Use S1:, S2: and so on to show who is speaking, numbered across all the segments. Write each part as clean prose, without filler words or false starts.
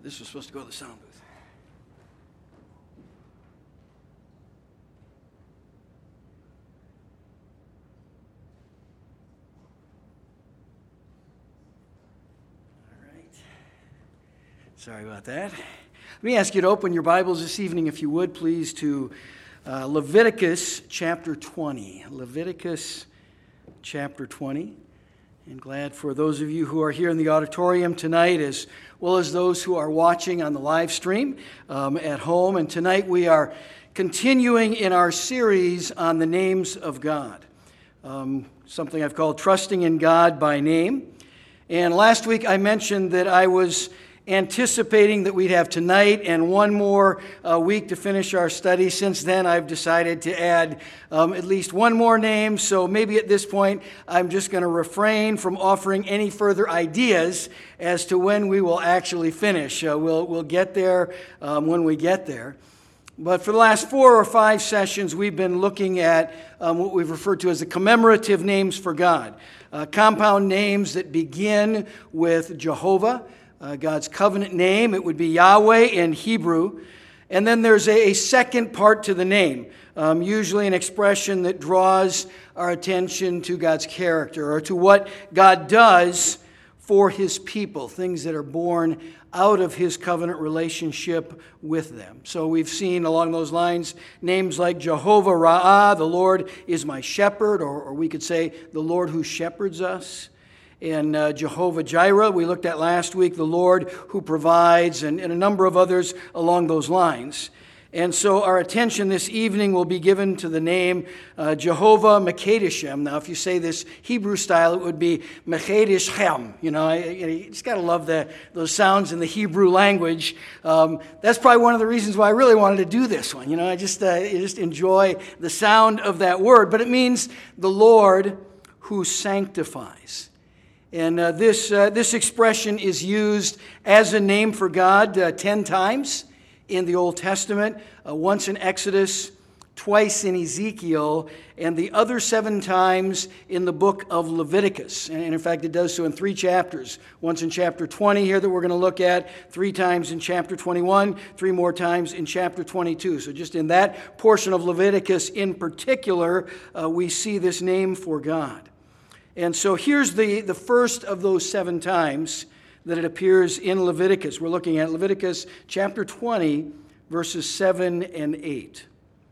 S1: This was supposed to go to the sound booth. All right. Sorry about that. Let me ask you to open your Bibles this evening, if you would, please, to Leviticus chapter 20. Leviticus chapter 20. And glad for those of you who are here in the auditorium tonight, as well as those who are watching on the live stream at home. And tonight we are continuing in our series on the names of God, something I've called Trusting in God by Name. And last week I mentioned that I was anticipating that we'd have tonight and one more week to finish our study. Since then, I've decided to add at least one more name, so maybe at this point, I'm just going to refrain from offering any further ideas as to when we will actually finish. We'll get there when we get there. But for the last 4 or 5 sessions, we've been looking at what we've referred to as the commemorative names for God, compound names that begin with Jehovah, God's covenant name. It would be Yahweh in Hebrew. And then there's a second part to the name, usually an expression that draws our attention to God's character or to what God does for His people, things that are born out of His covenant relationship with them. So we've seen along those lines names like Jehovah Ra'ah, the Lord is my shepherd, or we could say the Lord who shepherds us. And Jehovah Jireh, we looked at last week, the Lord who provides, and a number of others along those lines. And so our attention this evening will be given to the name Jehovah Mekadeshem. Now, if you say this Hebrew style, it would be Mekadeshem. You know, you just got to love those sounds in the Hebrew language. That's probably one of the reasons why I really wanted to do this one. You know, I just enjoy the sound of that word. But it means the Lord who sanctifies. And this expression is used as a name for God 10 times in the Old Testament, once in Exodus, twice in Ezekiel, and the other 7 times in the book of Leviticus. And in fact, it does so in 3 chapters. Once in chapter 20 here that we're going to look at, 3 times in chapter 21, 3 more times in chapter 22. So just in that portion of Leviticus in particular, we see this name for God. And so here's the first of those 7 times that it appears in Leviticus. We're looking at Leviticus chapter 20, verses 7 and 8.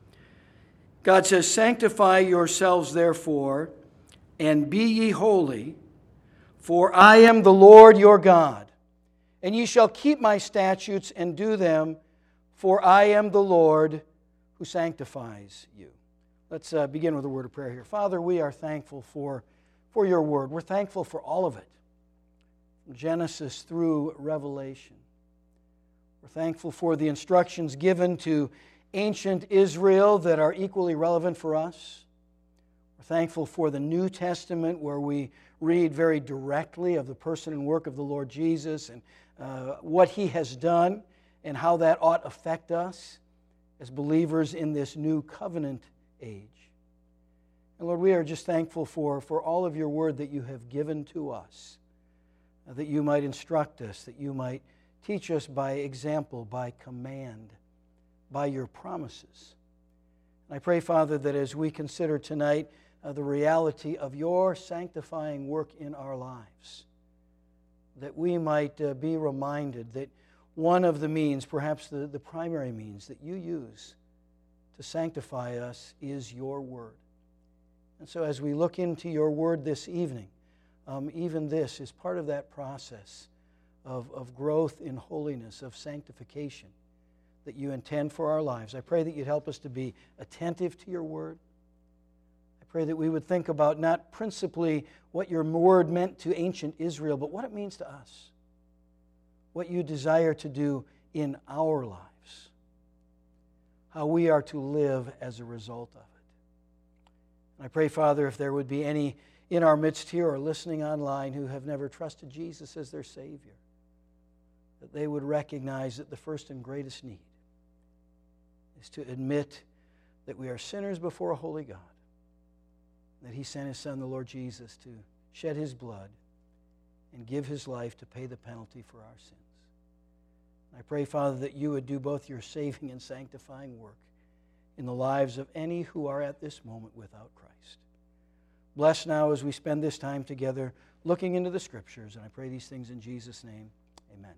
S1: God says, "Sanctify yourselves therefore, and be ye holy, for I am the Lord your God. And ye shall keep my statutes and do them, for I am the Lord who sanctifies you." Let's begin with a word of prayer here. Father, we are thankful for your word. We're thankful for all of it, from Genesis through Revelation. We're thankful for the instructions given to ancient Israel that are equally relevant for us. We're thankful for the New Testament, where we read very directly of the person and work of the Lord Jesus and what He has done and how that ought to affect us as believers in this new covenant age. And Lord, we are just thankful for all of your word that you have given to us, that you might instruct us, that you might teach us by example, by command, by your promises. And I pray, Father, that as we consider tonight the reality of your sanctifying work in our lives, that we might be reminded that one of the means, perhaps the primary means that you use to sanctify us is your word. And so as we look into your word this evening, even this is part of that process of growth in holiness, of sanctification that you intend for our lives. I pray that you'd help us to be attentive to your word. I pray that we would think about not principally what your word meant to ancient Israel, but what it means to us, what you desire to do in our lives, how we are to live as a result of it. I pray, Father, if there would be any in our midst here or listening online who have never trusted Jesus as their Savior, that they would recognize that the first and greatest need is to admit that we are sinners before a holy God, that He sent His Son, the Lord Jesus, to shed His blood and give His life to pay the penalty for our sins. I pray, Father, that you would do both your saving and sanctifying work in the lives of any who are at this moment without Christ. Bless now as we spend this time together looking into the Scriptures, and I pray these things in Jesus' name. Amen.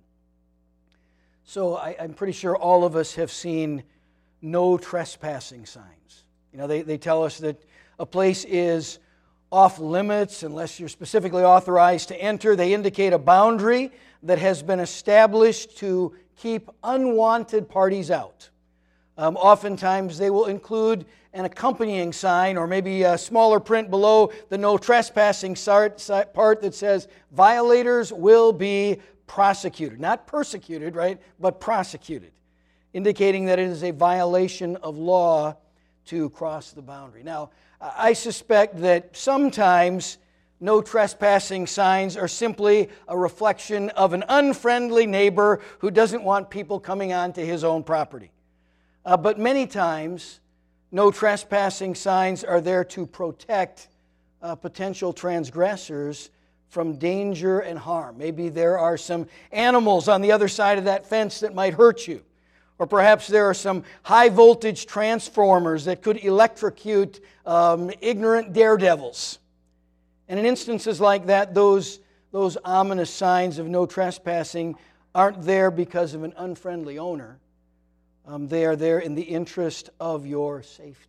S1: So I'm pretty sure all of us have seen no trespassing signs. You know, they tell us that a place is off limits unless you're specifically authorized to enter. They indicate a boundary that has been established to keep unwanted parties out. Oftentimes they will include an accompanying sign or maybe a smaller print below the no trespassing part that says violators will be prosecuted. Not persecuted, right, but prosecuted, indicating that it is a violation of law to cross the boundary. Now, I suspect that sometimes no trespassing signs are simply a reflection of an unfriendly neighbor who doesn't want people coming onto his own property. But many times, no trespassing signs are there to protect potential transgressors from danger and harm. Maybe there are some animals on the other side of that fence that might hurt you. Or perhaps there are some high-voltage transformers that could electrocute ignorant daredevils. And in instances like that, those ominous signs of no trespassing aren't there because of an unfriendly owner. They are there in the interest of your safety.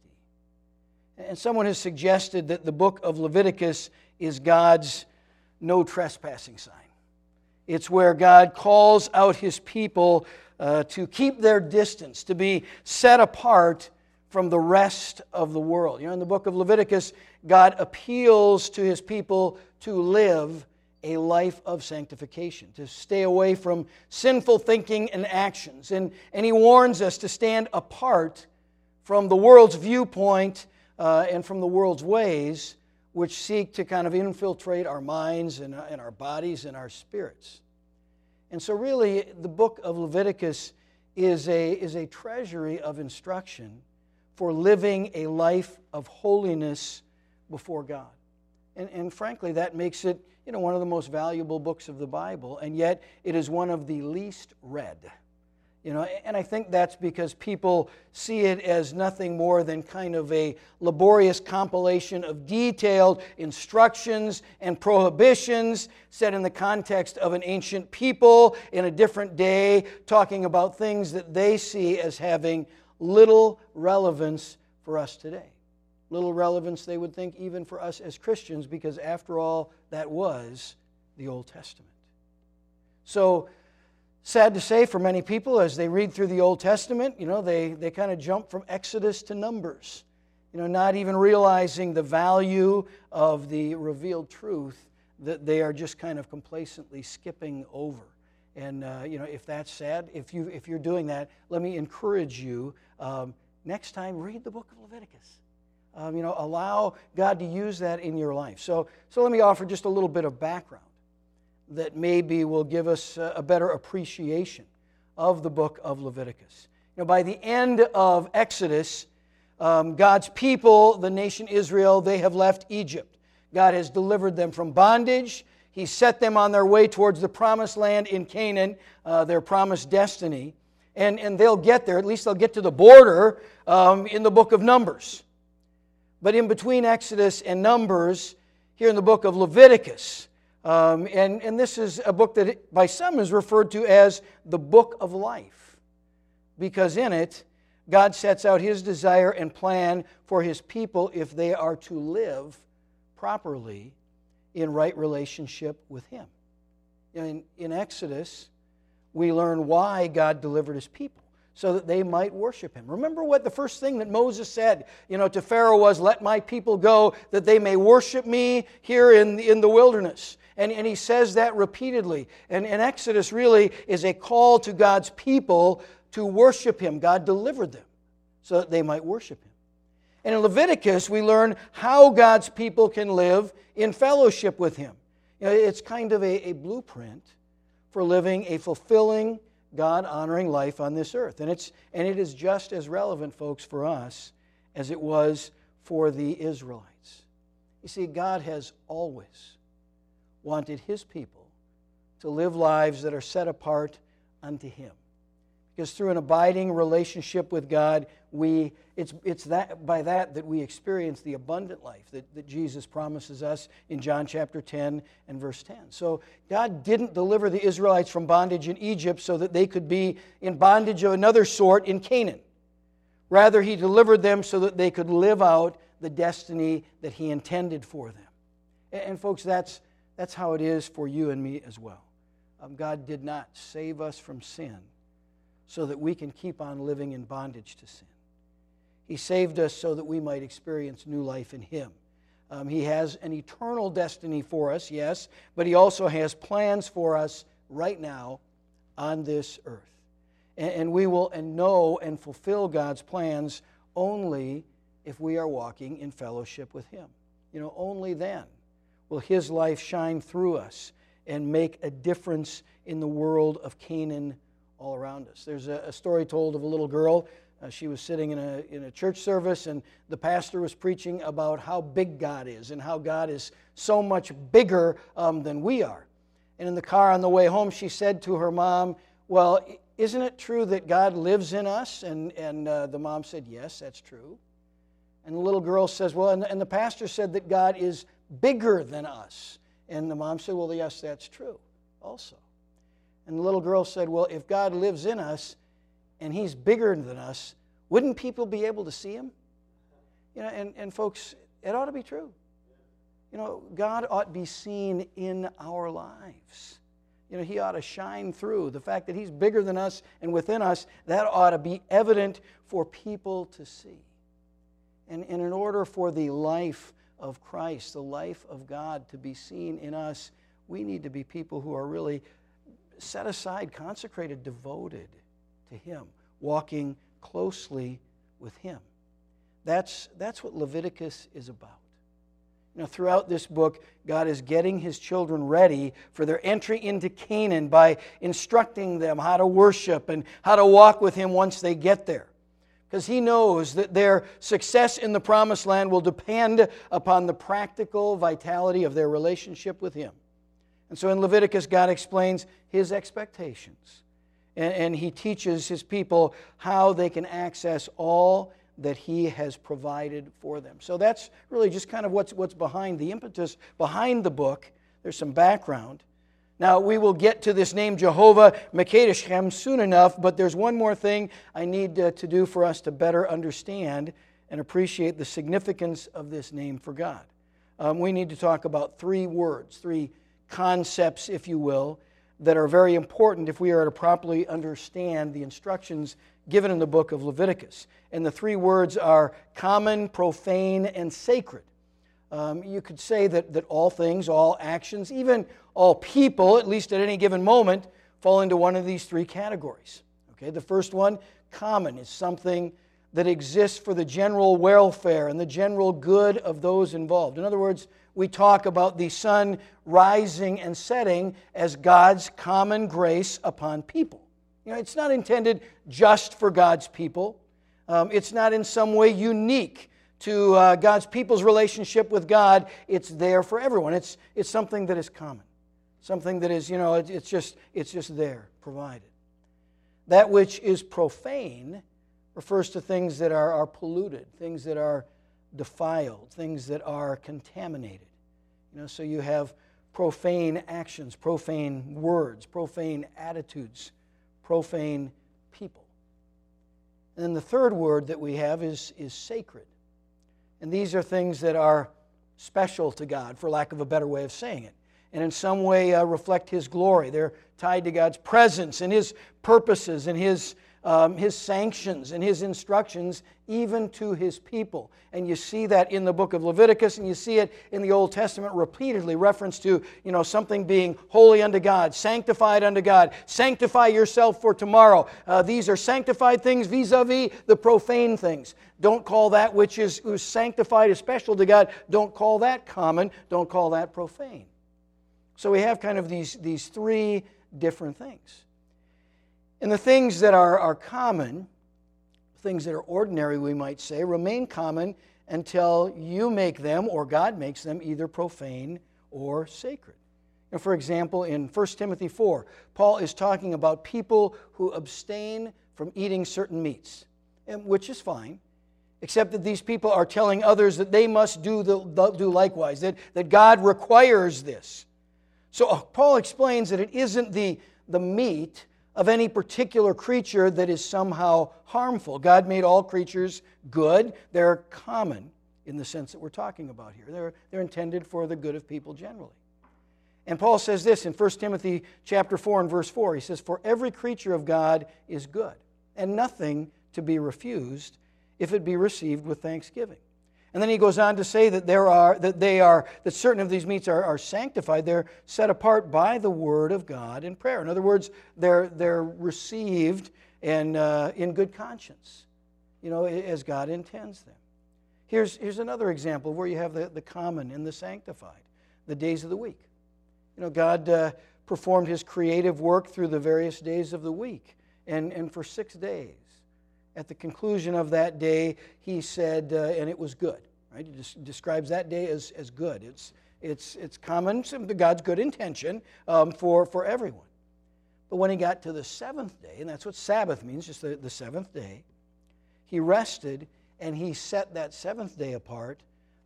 S1: And someone has suggested that the book of Leviticus is God's no trespassing sign. It's where God calls out His people to keep their distance, to be set apart from the rest of the world. You know, in the book of Leviticus, God appeals to His people to live a life of sanctification, to stay away from sinful thinking and actions. And He warns us to stand apart from the world's viewpoint and from the world's ways, which seek to kind of infiltrate our minds and our bodies and our spirits. And so really, the book of Leviticus is a treasury of instruction for living a life of holiness before God. And frankly, that makes it, you know, one of the most valuable books of the Bible, and yet it is one of the least read. You know, and I think that's because people see it as nothing more than kind of a laborious compilation of detailed instructions and prohibitions set in the context of an ancient people in a different day, talking about things that they see as having little relevance for us today. Little relevance, they would think, even for us as Christians, because after all, that was the Old Testament. So, sad to say for many people, as they read through the Old Testament, you know, they kind of jump from Exodus to Numbers, you know, not even realizing the value of the revealed truth that they are just kind of complacently skipping over. And, you know, if that's sad, if you're doing that, let me encourage you, next time, read the book of Leviticus. You know, allow God to use that in your life. So let me offer just a little bit of background that maybe will give us a better appreciation of the book of Leviticus. You know, by the end of Exodus, God's people, the nation Israel, they have left Egypt. God has delivered them from bondage. He set them on their way towards the promised land in Canaan, their promised destiny. And they'll get there, at least they'll get to the border in the book of Numbers. But in between Exodus and Numbers, here in the book of Leviticus, and this is a book that by some is referred to as the book of life, because in it, God sets out His desire and plan for His people if they are to live properly in right relationship with Him. In Exodus, we learn why God delivered His people, so that they might worship Him. Remember what the first thing that Moses said, you know, to Pharaoh was, "Let my people go, that they may worship me here in the wilderness." And he says that repeatedly. And Exodus really is a call to God's people to worship Him. God delivered them so that they might worship Him. And in Leviticus, we learn how God's people can live in fellowship with Him. You know, it's kind of a blueprint for living a fulfilling, God-honoring life on this earth. And it is just as relevant, folks, for us as it was for the Israelites. You see, God has always wanted His people to live lives that are set apart unto Him. Because through an abiding relationship with God, it's by that we experience the abundant life that Jesus promises us in John chapter 10 and verse 10. So God didn't deliver the Israelites from bondage in Egypt so that they could be in bondage of another sort in Canaan. Rather, He delivered them so that they could live out the destiny that He intended for them. And folks, that's how it is for you and me as well. God did not save us from sin so that we can keep on living in bondage to sin. He saved us so that we might experience new life in Him. He has an eternal destiny for us, yes, but He also has plans for us right now on this earth. And we will know and fulfill God's plans only if we are walking in fellowship with Him. Only then will His life shine through us and make a difference in the world of Canaan all around us. There's a story told of a little girl. She was sitting in a church service, and the pastor was preaching about how big God is and how God is so much bigger than we are. And in the car on the way home, she said to her mom, "Well, isn't it true that God lives in us?" And the mom said, "Yes, that's true." And the little girl says, "Well, and the pastor said that God is bigger than us." And the mom said, "Well, yes, that's true also." And the little girl said, "Well, if God lives in us and He's bigger than us, wouldn't people be able to see Him?" And folks, it ought to be true. God ought to be seen in our lives. He ought to shine through. The fact that He's bigger than us and within us, that ought to be evident for people to see. And in order for the life of Christ, the life of God to be seen in us, we need to be people who are really set aside, consecrated, devoted to Him, walking closely with Him. That's what Leviticus is about. Throughout this book, God is getting His children ready for their entry into Canaan by instructing them how to worship and how to walk with Him once they get there. Because He knows that their success in the Promised Land will depend upon the practical vitality of their relationship with Him. And so in Leviticus, God explains His expectations. And He teaches His people how they can access all that He has provided for them. So that's really just kind of what's behind the impetus, behind the book. There's some background. Now, we will get to this name Jehovah Mekadeshchem soon enough, but there's one more thing I need to do for us to better understand and appreciate the significance of this name for God. We need to talk about three words, three concepts, if you will, that are very important if we are to properly understand the instructions given in the book of Leviticus. And the three words are common, profane, and sacred. You could say that all things, all actions, even all people, at least at any given moment, fall into one of these three categories. Okay, the first one, common, is something that exists for the general welfare and the general good of those involved. In other words, we talk about the sun rising and setting as God's common grace upon people. It's not intended just for God's people. It's not in some way unique to God's people's relationship with God. It's there for everyone. It's something that is common. Something that is, it's just there, provided. That which is profane refers to things that are polluted, things that are defiled, things that are contaminated. So you have profane actions, profane words, profane attitudes, profane people. And then the third word that we have is sacred. And these are things that are special to God, for lack of a better way of saying it, and in some way reflect His glory. They're tied to God's presence and His purposes and His sanctions and His instructions, even to His people. And you see that in the book of Leviticus, and you see it in the Old Testament repeatedly, reference to something being holy unto God, sanctified unto God, sanctify yourself for tomorrow. These are sanctified things vis-a-vis the profane things. Don't call that which is sanctified as special to God, don't call that common, don't call that profane. So we have kind of these three different things. And the things that are common, things that are ordinary, we might say, remain common until you make them or God makes them either profane or sacred. And for example, in 1 Timothy 4, Paul is talking about people who abstain from eating certain meats, which is fine, except that these people are telling others that they must do likewise, that God requires this. So Paul explains that it isn't the meat of any particular creature that is somehow harmful. God made all creatures good. They're common in the sense that we're talking about here. They're intended for the good of people generally. And Paul says this in 1 Timothy chapter 4 and verse 4. He says, "For every creature of God is good, and nothing to be refused if it be received with thanksgiving." And then he goes on to say that that certain of these meats are sanctified. They're set apart by the word of God in prayer. In other words, they're received and in good conscience, as God intends them. Here's another example where you have the common and the sanctified, the days of the week. God performed His creative work through the various days of the week, and for 6 days. At the conclusion of that day, He said, and it was good. Right? He describes that day as good. It's common to God's good intention for everyone. But when He got to the seventh day, and that's what Sabbath means, just the seventh day, He rested and He set that seventh day apart,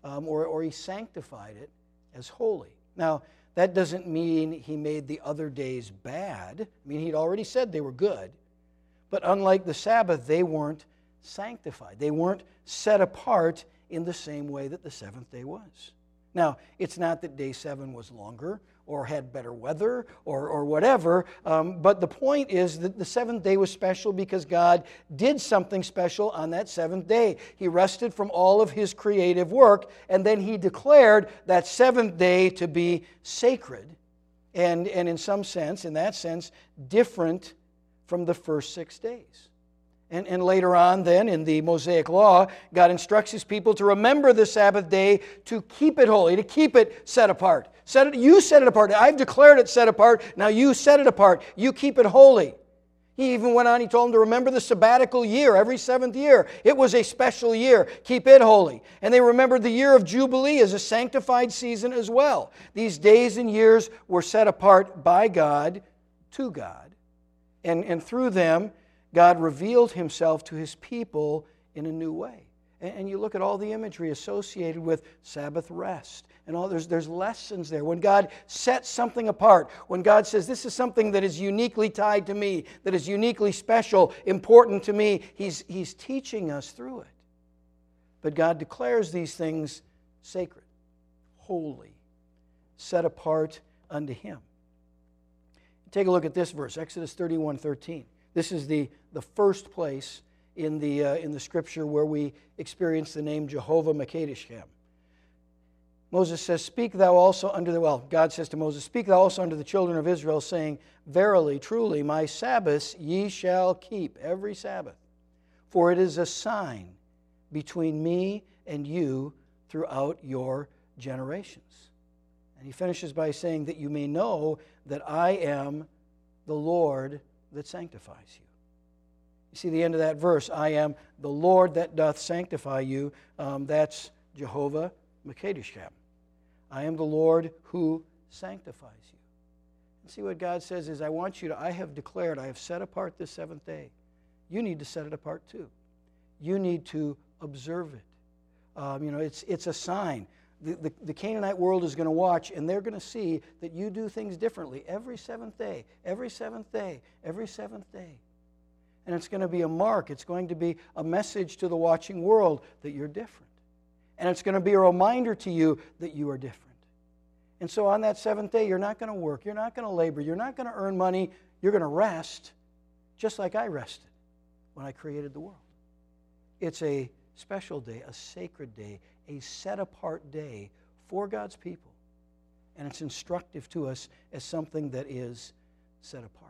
S1: or He sanctified it as holy. Now, that doesn't mean He made the other days bad. I mean, He'd already said they were good. But unlike the Sabbath, they weren't sanctified. They weren't set apart in the same way that the seventh day was. Now, it's not that day 7 was longer or had better weather or whatever, but the point is that the seventh day was special because God did something special on that seventh day. He rested from all of His creative work, and then He declared that seventh day to be sacred and in that sense, different from the first 6 days. And later on then in the Mosaic Law, God instructs His people to remember the Sabbath day, to keep it holy, to keep it set apart. You set it apart. I've declared it set apart. Now you set it apart. You keep it holy. He even went on, He told them to remember the sabbatical year, every 7th year. It was a special year. Keep it holy. And they remembered the year of Jubilee as a sanctified season as well. These days and years were set apart by God to God. And through them, God revealed Himself to His people in a new way. And you look at all the imagery associated with Sabbath rest. And there's lessons there. When God sets something apart, when God says, this is something that is uniquely tied to me, that is uniquely special, important to me, He's teaching us through it. But God declares these things sacred, holy, set apart unto Him. Take a look at this verse, Exodus 31:13. This is the first place in the Scripture where we experience the name Jehovah Makadeshchem. Moses says, God says to Moses, "Speak thou also unto the children of Israel, saying, Verily, truly, my Sabbaths ye shall keep, every Sabbath. For it is a sign between me and you throughout your generations." And he finishes by saying that you may know that I am the Lord that sanctifies you. You see the end of that verse, I am the Lord that doth sanctify you. That's Jehovah Makadeshchem. I am the Lord who sanctifies you. And see what God says is, I have declared, I have set apart this seventh day. You need to set it apart too. You need to observe it. It's a sign. The Canaanite world is going to watch, and they're going to see that you do things differently every seventh day, every seventh day, every seventh day. And it's going to be a mark. It's going to be a message to the watching world that you're different. And it's going to be a reminder to you that you are different. And so on that seventh day, you're not going to work. You're not going to labor. You're not going to earn money. You're going to rest, just like I rested when I created the world. It's a special day, a sacred day, a set-apart day for God's people. And it's instructive to us as something that is set apart.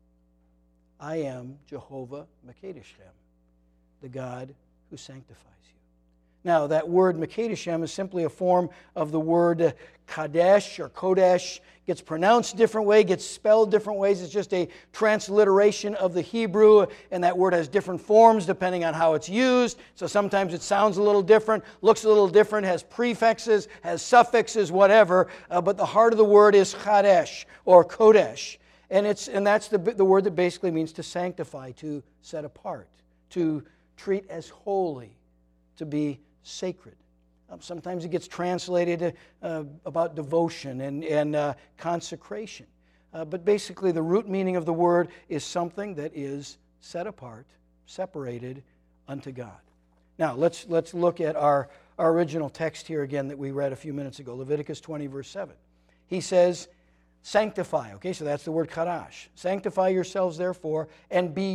S1: I am Jehovah Makadeshchem, the God who sanctifies you. Now, that word Makadeshem is simply a form of the word Kadesh or Kodesh. Gets pronounced different way, gets spelled different ways. It's just a transliteration of the Hebrew, and that word has different forms depending on how it's used. So sometimes it sounds a little different, looks a little different, has prefixes, has suffixes, whatever. But the heart of the word is Kadesh or Kodesh. And that's the word that basically means to sanctify, to set apart, to treat as holy, to be sacred. Sometimes it gets translated about devotion and consecration. But basically the root meaning of the word is something that is set apart, separated unto God. Now let's look at our original text here again that we read a few minutes ago, Leviticus 20, verse 7. He says, sanctify. Okay, so that's the word kadash. Sanctify yourselves therefore, and be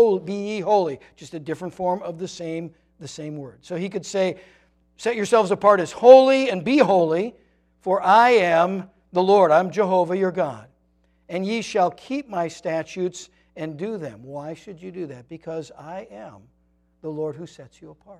S1: ye holy. Just a different form of the same word. So he could say, set yourselves apart as holy and be holy, for I am the Lord. I'm Jehovah your God. And ye shall keep my statutes and do them. Why should you do that? Because I am the Lord who sets you apart.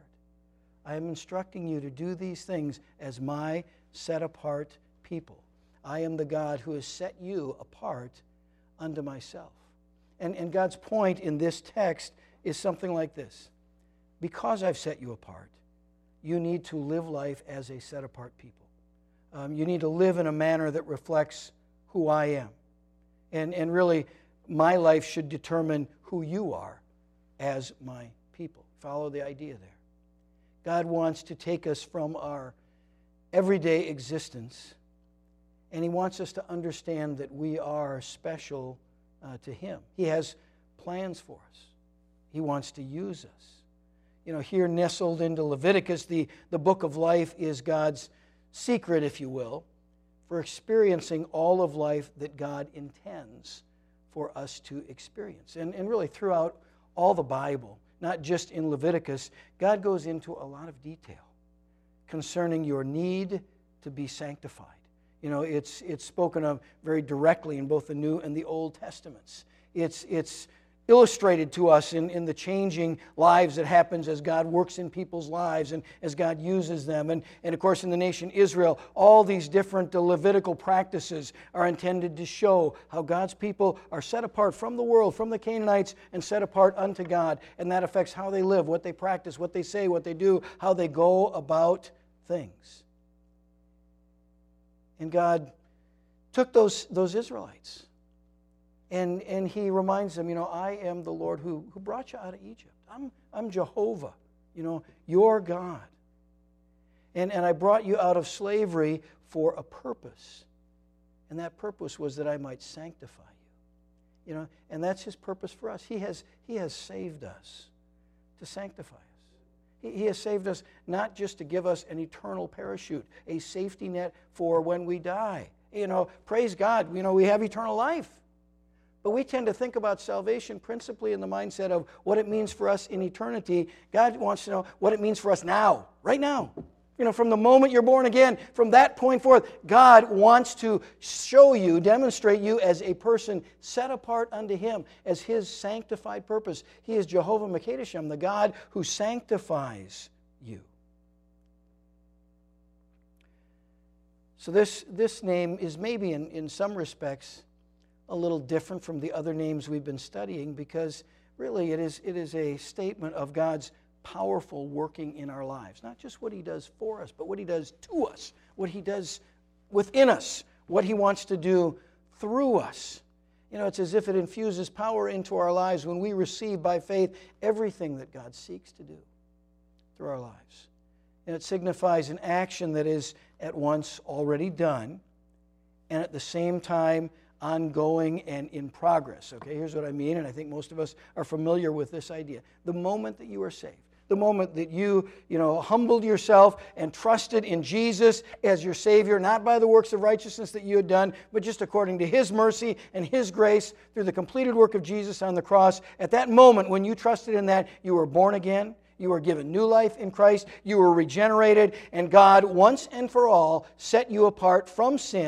S1: I am instructing you to do these things as my set apart people. I am the God who has set you apart unto myself. And God's point in this text is something like this. Because I've set you apart, you need to live life as a set-apart people. You need to live in a manner that reflects who I am. And really, my life should determine who you are as my people. Follow the idea there. God wants to take us from our everyday existence, and He wants us to understand that we are special to Him. He has plans for us. He wants to use us. You know, here nestled into Leviticus, the book of life is God's secret, if you will, for experiencing all of life that God intends for us to experience. And really throughout all the Bible, not just in Leviticus, God goes into a lot of detail concerning your need to be sanctified. You know, it's spoken of very directly in both the New and the Old Testaments. It's illustrated to us in the changing lives that happens as God works in people's lives and as God uses them. And of course in the nation Israel, all these different Levitical practices are intended to show how God's people are set apart from the world, from the Canaanites, and set apart unto God. And that affects how they live, what they practice, what they say, what they do, how they go about things. And God took those Israelites, and He reminds them, you know, I am the Lord who brought you out of Egypt. I'm Jehovah, you know, your God. And I brought you out of slavery for a purpose. And that purpose was that I might sanctify you. You know, and that's His purpose for us. He has saved us to sanctify us. He has saved us not just to give us an eternal parachute, a safety net for when we die. You know, praise God, you know, we have eternal life. But we tend to think about salvation principally in the mindset of what it means for us in eternity. God wants to know what it means for us now, right now. You know, from the moment you're born again, from that point forth, God wants to show you, demonstrate you as a person set apart unto Him, as His sanctified purpose. He is Jehovah Makadeshem, the God who sanctifies you. So this name is maybe in some respects a little different from the other names we've been studying, because really it is a statement of God's powerful working in our lives. Not just what He does for us, but what He does to us, what He does within us, what He wants to do through us. You know, it's as if it infuses power into our lives when we receive by faith everything that God seeks to do through our lives. And it signifies an action that is at once already done and at the same time ongoing and in progress. Okay, here's what I mean, and I think most of us are familiar with this idea. The moment that you are saved, the moment that you humbled yourself and trusted in Jesus as your Savior, not by the works of righteousness that you had done, but just according to His mercy and His grace through the completed work of Jesus on the cross, at that moment when you trusted in that, you were born again, you were given new life in Christ, you were regenerated, and God once and for all set you apart from sin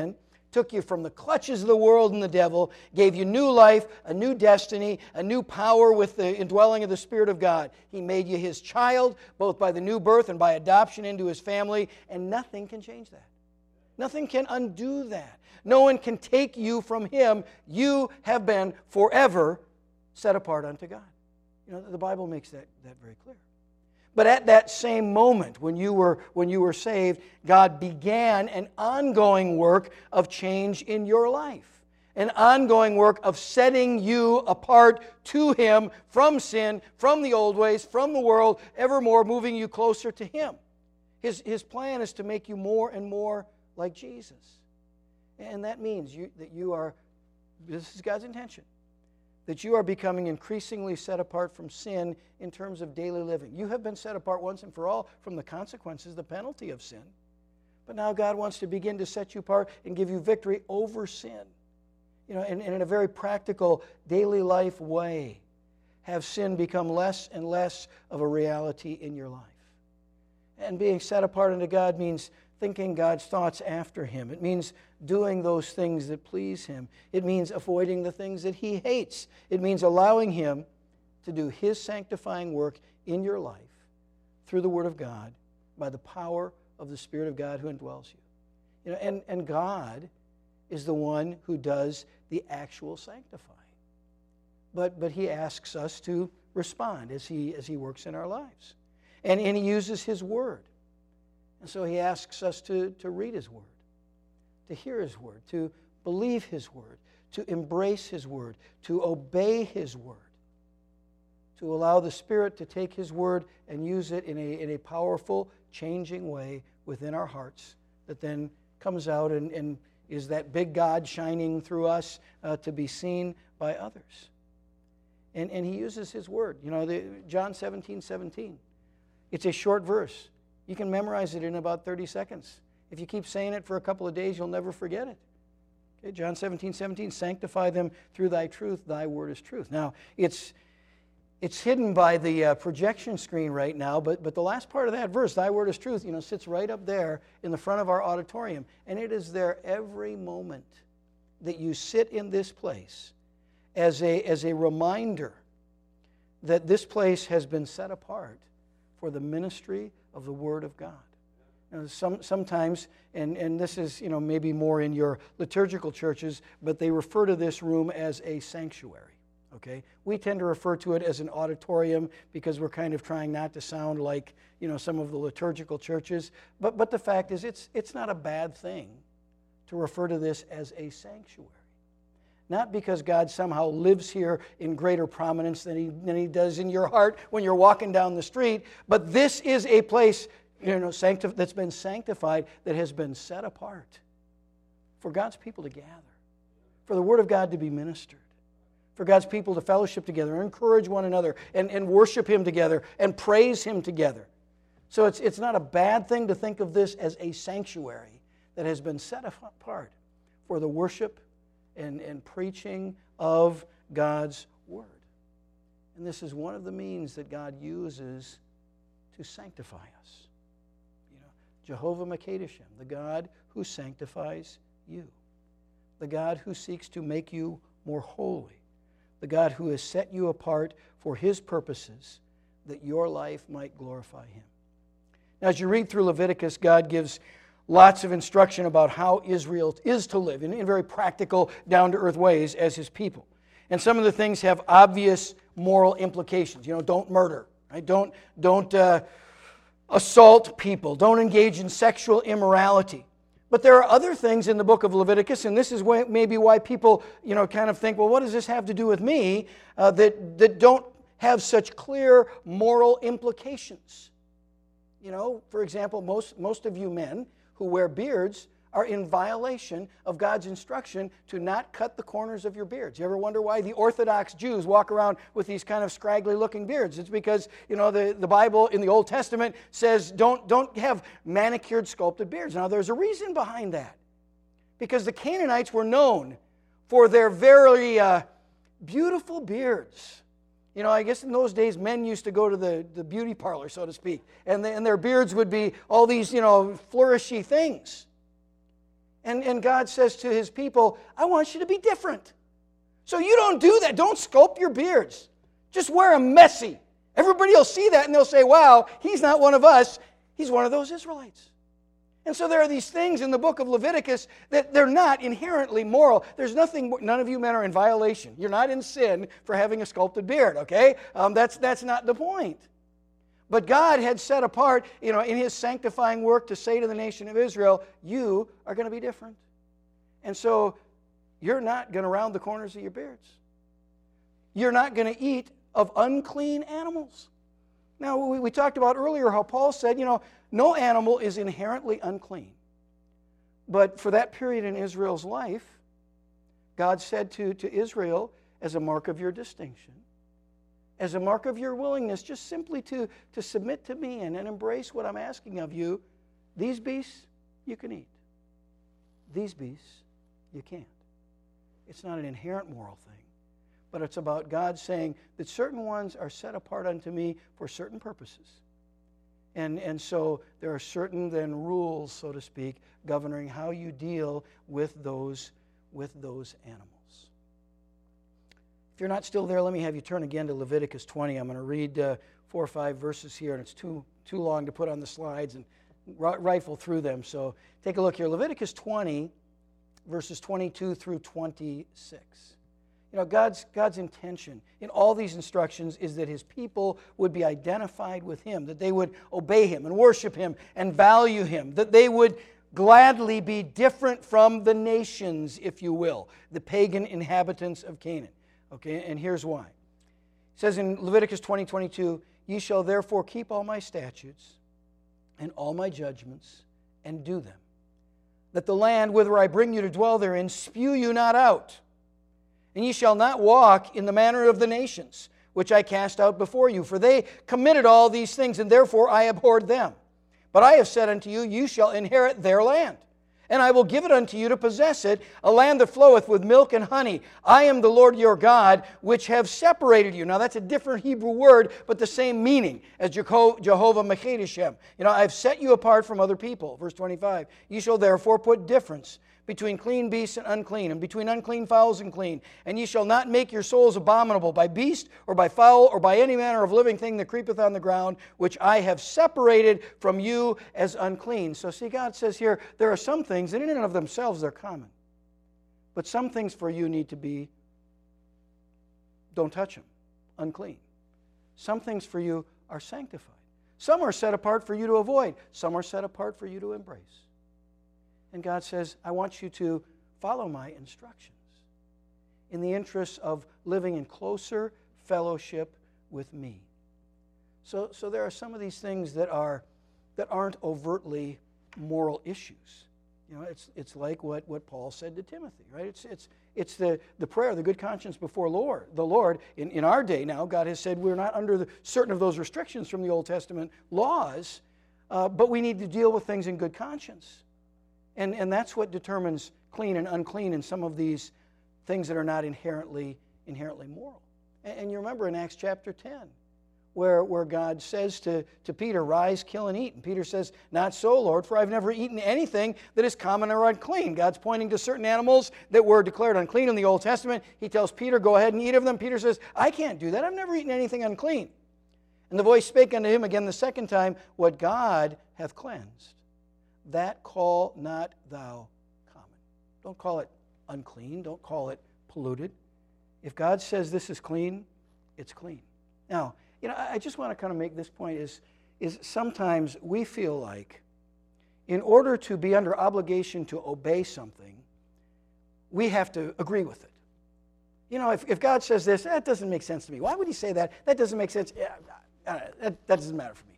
S1: took you from the clutches of the world and the devil, gave you new life, a new destiny, a new power with the indwelling of the Spirit of God. He made you His child, both by the new birth and by adoption into His family, and nothing can change that. Nothing can undo that. No one can take you from Him. You have been forever set apart unto God. You know, the Bible makes that very clear. But at that same moment, when you were saved, God began an ongoing work of change in your life. An ongoing work of setting you apart to Him from sin, from the old ways, from the world, evermore moving you closer to Him. His plan is to make you more and more like Jesus. And that means that you are, this is God's intention, that you are becoming increasingly set apart from sin in terms of daily living. You have been set apart once and for all from the consequences, the penalty of sin. But now God wants to begin to set you apart and give you victory over sin. You know, and in a very practical, daily life way, have sin become less and less of a reality in your life. And being set apart unto God means thinking God's thoughts after Him. It means doing those things that please Him. It means avoiding the things that He hates. It means allowing Him to do His sanctifying work in your life through the Word of God by the power of the Spirit of God who indwells you. You know, and God is the one who does the actual sanctifying. But He asks us to respond as He works in our lives. And He uses His Word. And so He asks us to read His Word, to hear His Word, to believe His Word, to embrace His Word, to obey His Word, to allow the Spirit to take His Word and use it in a powerful, changing way within our hearts that then comes out and is that big God shining through us to be seen by others. And He uses His Word. You know, John 17:17. It's a short verse. You can memorize it in about 30 seconds. If you keep saying it for a couple of days, you'll never forget it. Okay, John 17:17, sanctify them through thy truth, thy word is truth. Now, it's hidden by the projection screen right now, but the last part of that verse, thy word is truth, you know, sits right up there in the front of our auditorium. And it is there every moment that you sit in this place as a reminder that this place has been set apart for the ministry of the Word of God. Now, sometimes, and this is, you know, maybe more in your liturgical churches, but they refer to this room as a sanctuary. Okay, we tend to refer to it as an auditorium because we're kind of trying not to sound like, you know, some of the liturgical churches. But the fact is, it's not a bad thing to refer to this as a sanctuary. Not because God somehow lives here in greater prominence than he does in your heart when you're walking down the street, but this is a place, you know, that's been sanctified, that has been set apart for God's people to gather, for the Word of God to be ministered, for God's people to fellowship together and encourage one another and worship Him together and praise Him together. So it's not a bad thing to think of this as a sanctuary that has been set apart for the worship and preaching of God's Word. And this is one of the means that God uses to sanctify us. You know, Jehovah Makadashim, the God who sanctifies you, the God who seeks to make you more holy, the God who has set you apart for His purposes, that your life might glorify Him. Now, as you read through Leviticus, God gives lots of instruction about how Israel is to live in very practical, down-to-earth ways as His people. And some of the things have obvious moral implications. You know, don't murder, right? Don't assault people. Don't engage in sexual immorality. But there are other things in the book of Leviticus, and this is maybe why people, you know, kind of think, well, what does this have to do with me, that don't have such clear moral implications. You know, for example, most of you men who wear beards are in violation of God's instruction to not cut the corners of your beards. You ever wonder why the Orthodox Jews walk around with these kind of scraggly looking beards? It's because, you know, the Bible in the Old Testament says don't have manicured, sculpted beards. Now, there's a reason behind that. Because the Canaanites were known for their very beautiful beards. You know, I guess in those days, men used to go to the beauty parlor, so to speak, and their beards would be all these, you know, flourishy things. And God says to his people, I want you to be different. So you don't do that. Don't sculpt your beards. Just wear them messy. Everybody will see that and they'll say, wow, he's not one of us. He's one of those Israelites. And so there are these things in the book of Leviticus that they're not inherently moral. There's nothing, none of you men are in violation. You're not in sin for having a sculpted beard, okay? That's not the point. But God had set apart, in his sanctifying work to say to the nation of Israel, you are going to be different. And so you're not going to round the corners of your beards. You're not going to eat of unclean animals. Now, we talked about earlier how Paul said, no animal is inherently unclean. But for that period in Israel's life, God said to Israel, as a mark of your distinction, as a mark of your willingness just simply to submit to me and embrace what I'm asking of you, these beasts you can eat. These beasts you can't. It's not an inherent moral thing, but it's about God saying that certain ones are set apart unto me for certain purposes. And so there are certain then rules, so to speak, governing how you deal with those animals. If you're not still there, let me have you turn again to Leviticus 20. I'm going to read 4 or 5 verses here, and it's too long to put on the slides and rifle through them. So take a look here. Leviticus 20, verses 22 through 26. God's intention in all these instructions is that his people would be identified with him, that they would obey him and worship him and value him, that they would gladly be different from the nations, if you will, the pagan inhabitants of Canaan. Okay, and here's why. It says in Leviticus 20:22, ye shall therefore keep all my statutes and all my judgments and do them, that the land whither I bring you to dwell therein spew you not out. And ye shall not walk in the manner of the nations, which I cast out before you, for they committed all these things, and therefore I abhorred them. But I have said unto you, you shall inherit their land, and I will give it unto you to possess it, a land that floweth with milk and honey. I am the Lord your God, which have separated you. Now that's a different Hebrew word, but the same meaning as Jehovah Mekadeshem. I've set you apart from other people. Verse 25, you shall therefore put difference between clean beasts and unclean, and between unclean fowls and clean. And ye shall not make your souls abominable by beast, or by fowl, or by any manner of living thing that creepeth on the ground, which I have separated from you as unclean. So see, God says here, there are some things, and in and of themselves they're common. But some things for you need to be, don't touch them, unclean. Some things for you are sanctified. Some are set apart for you to avoid. Some are set apart for you to embrace. And God says, I want you to follow my instructions in the interests of living in closer fellowship with me. So there are some of these things that aren't overtly moral issues. It's like what Paul said to Timothy, right? It's the prayer, the good conscience before the Lord. In our day now, God has said we're not under certain of those restrictions from the Old Testament laws, but we need to deal with things in good conscience. And that's what determines clean and unclean in some of these things that are not inherently moral. And you remember in Acts chapter 10, where God says to Peter, rise, kill, and eat. And Peter says, not so, Lord, for I've never eaten anything that is common or unclean. God's pointing to certain animals that were declared unclean in the Old Testament. He tells Peter, go ahead and eat of them. Peter says, I can't do that. I've never eaten anything unclean. And the voice spake unto him again the second time, what God hath cleansed, that call not thou common. Don't call it unclean. Don't call it polluted. If God says this is clean, it's clean. Now, I just want to kind of make this point is sometimes we feel like in order to be under obligation to obey something, we have to agree with it. If God says this, that doesn't make sense to me. Why would he say that? That doesn't make sense. That doesn't matter for me.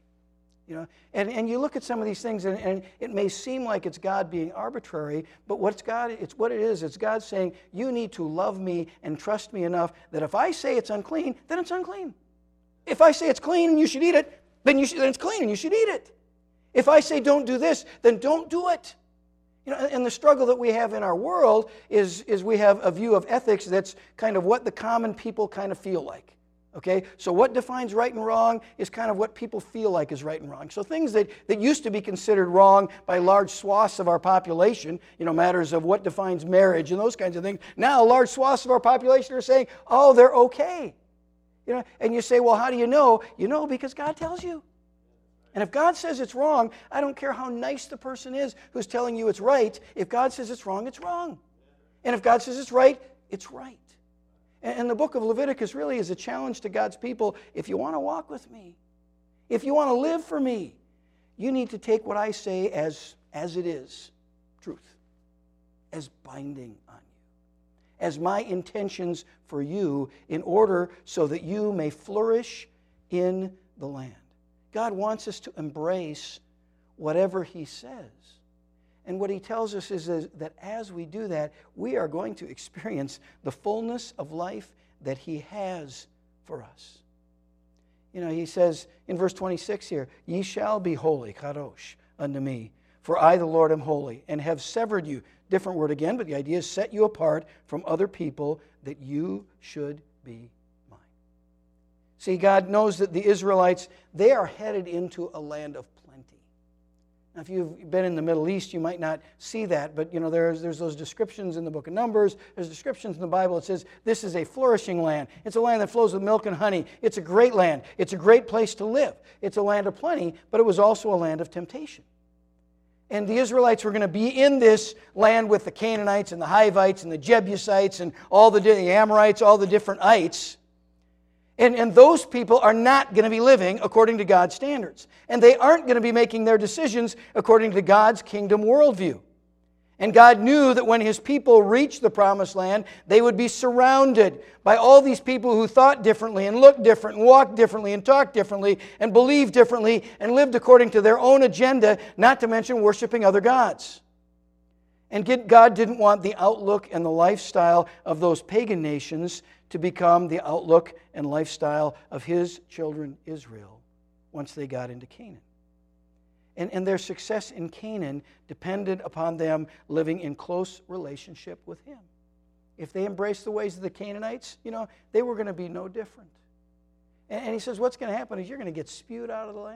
S1: And you look at some of these things, and it may seem like it's God being arbitrary, but it's what it is. It's God saying, you need to love me and trust me enough that if I say it's unclean, then it's unclean. If I say it's clean and you should eat it, then it's clean and you should eat it. If I say don't do this, then don't do it. And the struggle that we have in our world is we have a view of ethics that's kind of what the common people kind of feel like. Okay, so what defines right and wrong is kind of what people feel like is right and wrong. So things that used to be considered wrong by large swaths of our population, matters of what defines marriage and those kinds of things, now large swaths of our population are saying, oh, they're okay. And you say, well, how do you know? You know because God tells you. And if God says it's wrong, I don't care how nice the person is who's telling you it's right. If God says it's wrong, it's wrong. And if God says it's right, it's right. And the book of Leviticus really is a challenge to God's people. If you want to walk with me, if you want to live for me, you need to take what I say as it is, truth, as binding on you, as my intentions for you in order so that you may flourish in the land. God wants us to embrace whatever He says. And what He tells us is that as we do that, we are going to experience the fullness of life that He has for us. He says in verse 26 here, ye shall be holy, kadosh, unto me, for I, the Lord, am holy, and have severed you. Different word again, but the idea is set you apart from other people that you should be mine. See, God knows that the Israelites, they are headed into a land of plenty. Now, if you've been in the Middle East, you might not see that, but there's those descriptions in the book of Numbers. There's descriptions in the Bible that says this is a flourishing land. It's a land that flows with milk and honey. It's a great land. It's a great place to live. It's a land of plenty, but it was also a land of temptation. And the Israelites were going to be in this land with the Canaanites and the Hivites and the Jebusites and all the Amorites, all the different ites. And those people are not going to be living according to God's standards. And they aren't going to be making their decisions according to God's kingdom worldview. And God knew that when His people reached the promised land, they would be surrounded by all these people who thought differently and looked different and walked differently and talked differently and believed differently and lived according to their own agenda, not to mention worshiping other gods. And God didn't want the outlook and the lifestyle of those pagan nations to become the outlook and lifestyle of His children Israel once they got into Canaan. And their success in Canaan depended upon them living in close relationship with Him. If they embraced the ways of the Canaanites, they were going to be no different. And He says what's going to happen is you're going to get spewed out of the land.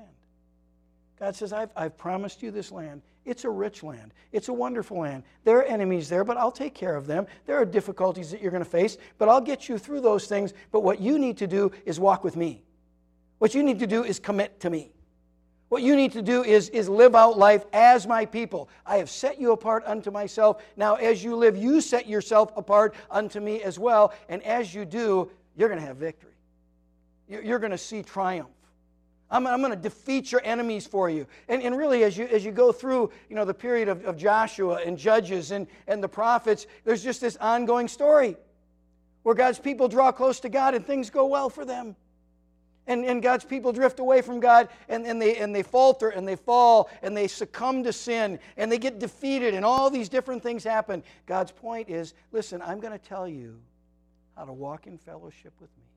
S1: God says, I've promised you this land. It's a rich land. It's a wonderful land. There are enemies there, but I'll take care of them. There are difficulties that you're going to face, but I'll get you through those things. But what you need to do is walk with me. What you need to do is commit to me. What you need to do is live out life as my people. I have set you apart unto myself. Now, as you live, you set yourself apart unto me as well. And as you do, you're going to have victory. You're going to see triumph. I'm going to defeat your enemies for you. And really, as you go through the period of Joshua and Judges and the prophets, there's just this ongoing story where God's people draw close to God and things go well for them. And God's people drift away from God and they falter and they fall and they succumb to sin and they get defeated and all these different things happen. God's point is, listen, I'm going to tell you how to walk in fellowship with me.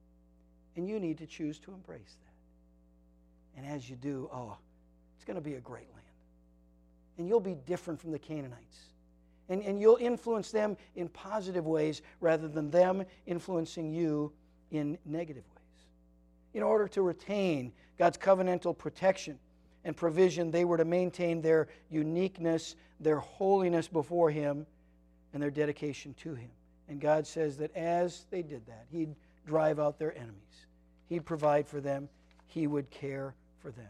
S1: And you need to choose to embrace that. And as you do, it's going to be a great land. And you'll be different from the Canaanites. And you'll influence them in positive ways rather than them influencing you in negative ways. In order to retain God's covenantal protection and provision, they were to maintain their uniqueness, their holiness before Him, and their dedication to Him. And God says that as they did that, He'd drive out their enemies. He'd provide for them. He would care for them.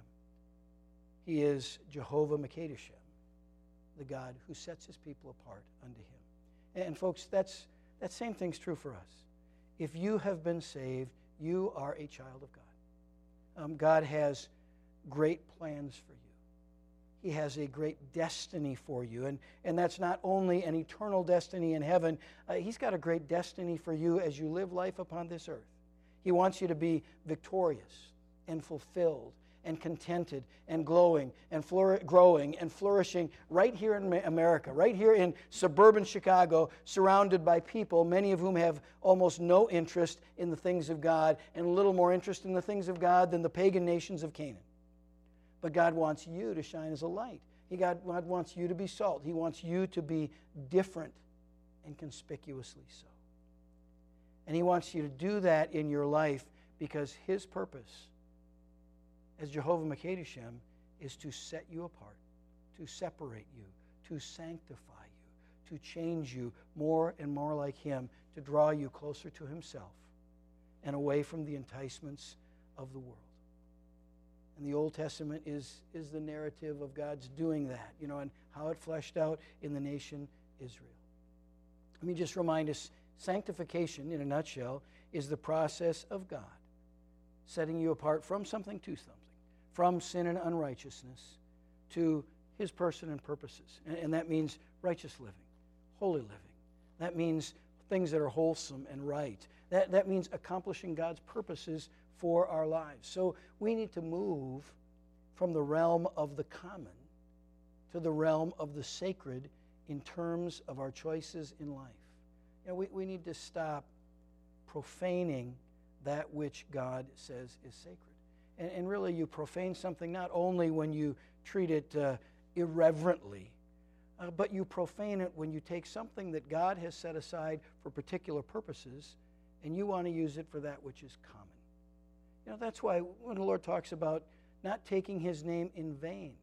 S1: He is Jehovah Makadeshim, the God who sets His people apart unto Him. And folks, that same thing's true for us. If you have been saved, you are a child of God. God has great plans for you. He has a great destiny for you. And that's not only an eternal destiny in heaven. He's got a great destiny for you as you live life upon this earth. He wants you to be victorious and fulfilled and contented and growing and flourishing right here in America, right here in suburban Chicago, surrounded by people, many of whom have almost no interest in the things of God and a little more interest in the things of God than the pagan nations of Canaan. But God wants you to shine as a light. God wants you to be salt. He wants you to be different and conspicuously so. And He wants you to do that in your life because his purpose as Jehovah Makadeshem is to set you apart, to separate you, to sanctify you, to change you more and more like him, to draw you closer to himself and away from the enticements of the world. And the Old Testament is the narrative of God's doing that, and how it fleshed out in the nation Israel. Let me just remind us, sanctification, in a nutshell, is the process of God setting you apart from something to something, from sin and unrighteousness to his person and purposes. And that means righteous living, holy living. That means things that are wholesome and right. That means accomplishing God's purposes for our lives. So we need to move from the realm of the common to the realm of the sacred in terms of our choices in life. We need to stop profaning that which God says is sacred. And really, you profane something not only when you treat it irreverently, but you profane it when you take something that God has set aside for particular purposes and you want to use it for that which is common. That's why when the Lord talks about not taking his name in vain,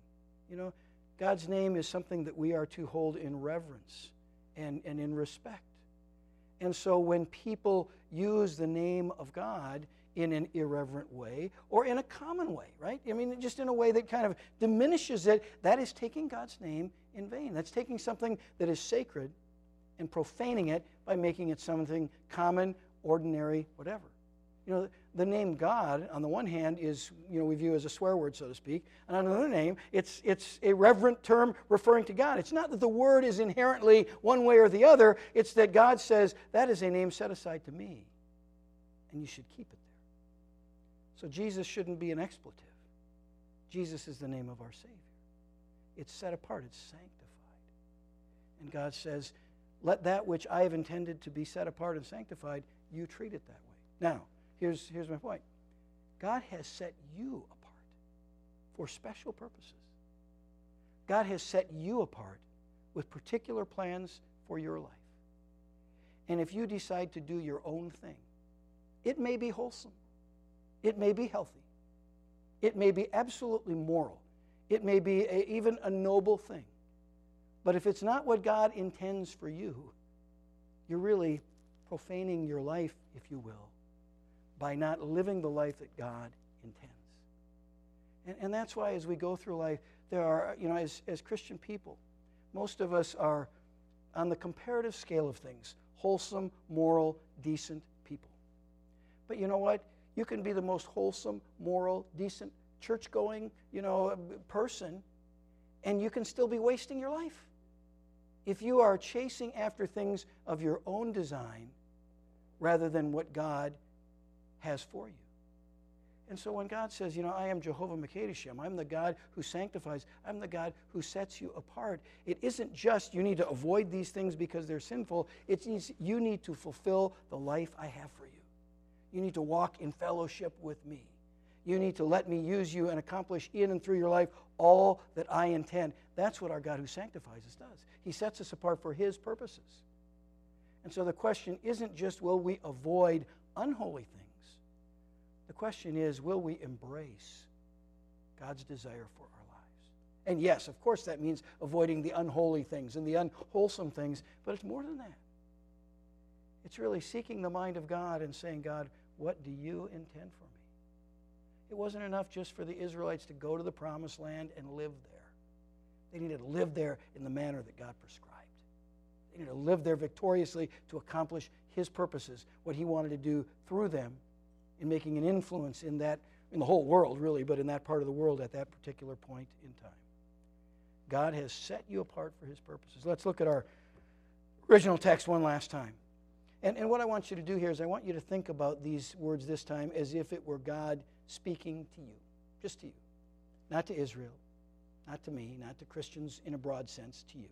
S1: God's name is something that we are to hold in reverence and in respect. And so when people use the name of God in an irreverent way or in a common way, right? Just in a way that kind of diminishes it, that is taking God's name in vain. That's taking something that is sacred and profaning it by making it something common, ordinary, whatever. The name God, on the one hand, is, we view as a swear word, so to speak. And on another name, it's a reverent term referring to God. It's not that the word is inherently one way or the other. It's that God says, that is a name set aside to me, and you should keep it there. So Jesus shouldn't be an expletive. Jesus is the name of our Savior. It's set apart. It's sanctified. And God says, let that which I have intended to be set apart and sanctified, you treat it that way. Now, here's my point. God has set you apart for special purposes. God has set you apart with particular plans for your life. And if you decide to do your own thing, it may be wholesome. It may be healthy. It may be absolutely moral. It may be even a noble thing. But if it's not what God intends for you, you're really profaning your life, if you will, by not living the life that God intends. And that's why as we go through life, there are, as Christian people, most of us are on the comparative scale of things, wholesome, moral, decent people. But you know what? You can be the most wholesome, moral, decent, church-going, person, and you can still be wasting your life. If you are chasing after things of your own design rather than what God has for you. And so when God says, I am Jehovah Makadeshem, I'm the God who sanctifies, I'm the God who sets you apart, it isn't just you need to avoid these things because they're sinful. It means you need to fulfill the life I have for you. You need to walk in fellowship with me. You need to let me use you and accomplish in and through your life all that I intend. That's what our God who sanctifies us does. He sets us apart for his purposes. And so the question isn't just will we avoid unholy things. The question is, will we embrace God's desire for our lives? And yes, of course, that means avoiding the unholy things and the unwholesome things, but it's more than that. It's really seeking the mind of God and saying, God, what do you intend for me? It wasn't enough just for the Israelites to go to the promised land and live there. They needed to live there in the manner that God prescribed. They needed to live there victoriously to accomplish his purposes, what he wanted to do through them in making an influence in the whole world, really, but in that part of the world at that particular point in time. God has set you apart for his purposes. Let's look at our original text one last time. And what I want you to do here is I want you to think about these words this time as if it were God speaking to you, just to you. Not to Israel, not to me, not to Christians in a broad sense, to you.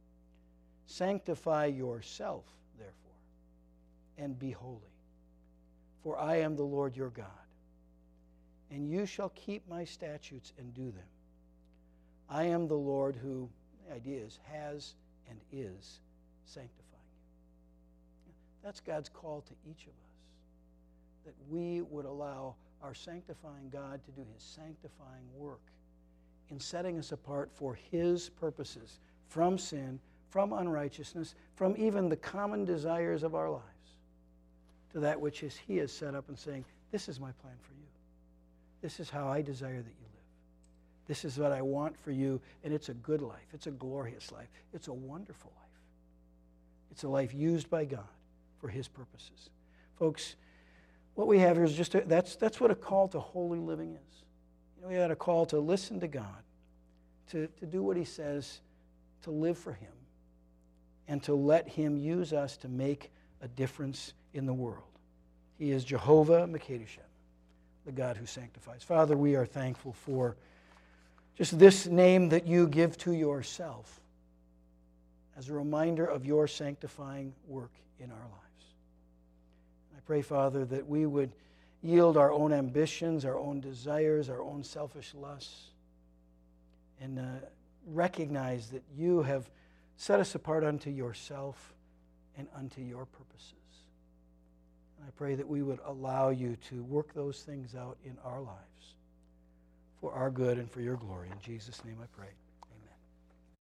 S1: Sanctify yourself, therefore, and be holy. For I am the Lord your God, and you shall keep my statutes and do them. I am the Lord who, the idea is, has and is sanctifying you. That's God's call to each of us. that we would allow our sanctifying God to do his sanctifying work in setting us apart for his purposes, from sin, from unrighteousness, from even the common desires of our lives, to that which is he has set up and saying, this is my plan for you. This is how I desire that you live. This is what I want for you, and it's a good life. It's a glorious life. It's a wonderful life. It's a life used by God for his purposes. Folks, what we have here is just that's what a call to holy living is. We had a call to listen to God, to do what he says, to live for him, and to let him use us to make a difference in the world. He is Jehovah Mekadeshem, the God who sanctifies. Father, we are thankful for just this name that you give to yourself as a reminder of your sanctifying work in our lives. I pray, Father, that we would yield our own ambitions, our own desires, our own selfish lusts, and recognize that you have set us apart unto yourself and unto your purposes. And I pray that we would allow you to work those things out in our lives for our good and for your glory. In Jesus' name I pray.